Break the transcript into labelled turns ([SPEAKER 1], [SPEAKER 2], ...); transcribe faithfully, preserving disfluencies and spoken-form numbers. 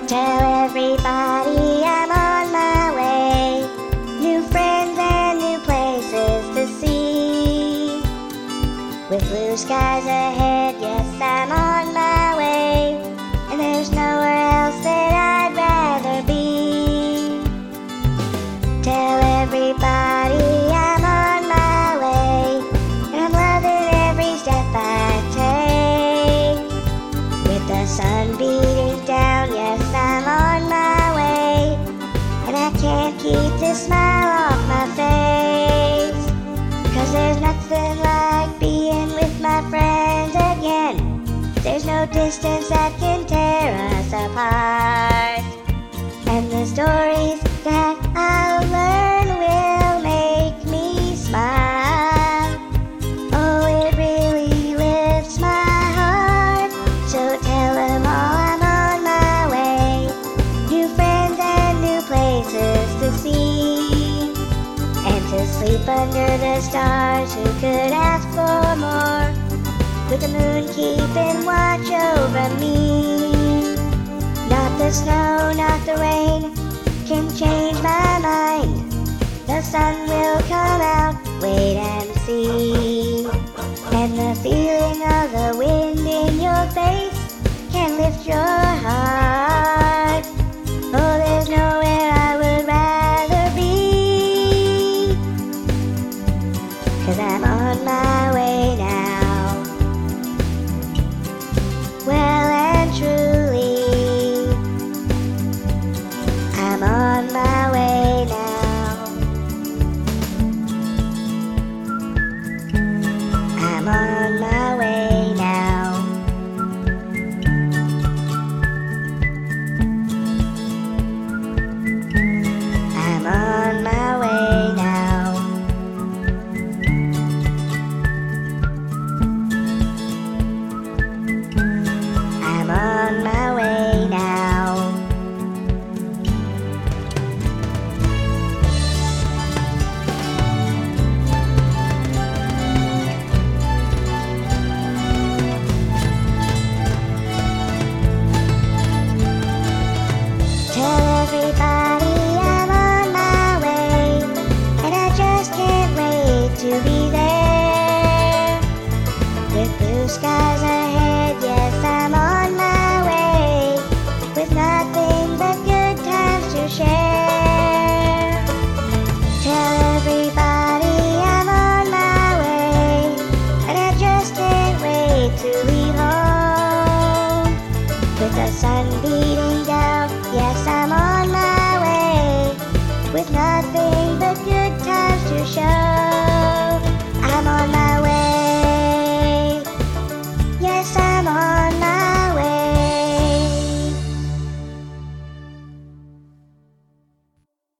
[SPEAKER 1] Tell everybody I'm on my way. New friends and new places to see. With blue skies ahead, yes, I'm on my way. And there's nowhere else that I'd rather be. Tell everybody I'm on my way. And I'm loving every step I take. With the sun beating down, yes, I'm on my way. And I can't keep this smile off my face. Cause there's nothing like being with my friends again. There's no distance that can tear us apart. And the stories that I'll learn will make me smile. Oh, it really lifts my heart. So tell them all I'm on my way. New friends and new places to see. And to sleep under the stars, who could ask for more? With the moon keeping watch over me. Not the snow, not the rain can change my mind. The sun will come out, wait and see. And the feeling of the wind in your face can lift your heart. Oh, there's nowhere I would rather be. Cause I'm on my way now. Well and truly, I'm on my way now. I'm on my way now. I'm on my way now. I'm on my way now. Tell everybody I'm on my way. And I just can't wait to be there. With blue skies ahead, yes, I'm on my way. With nothing but good times to share. Tell everybody I'm on my way. And I just can't wait to leave home. With the sun beating down, yes, I'm on my way. With nothing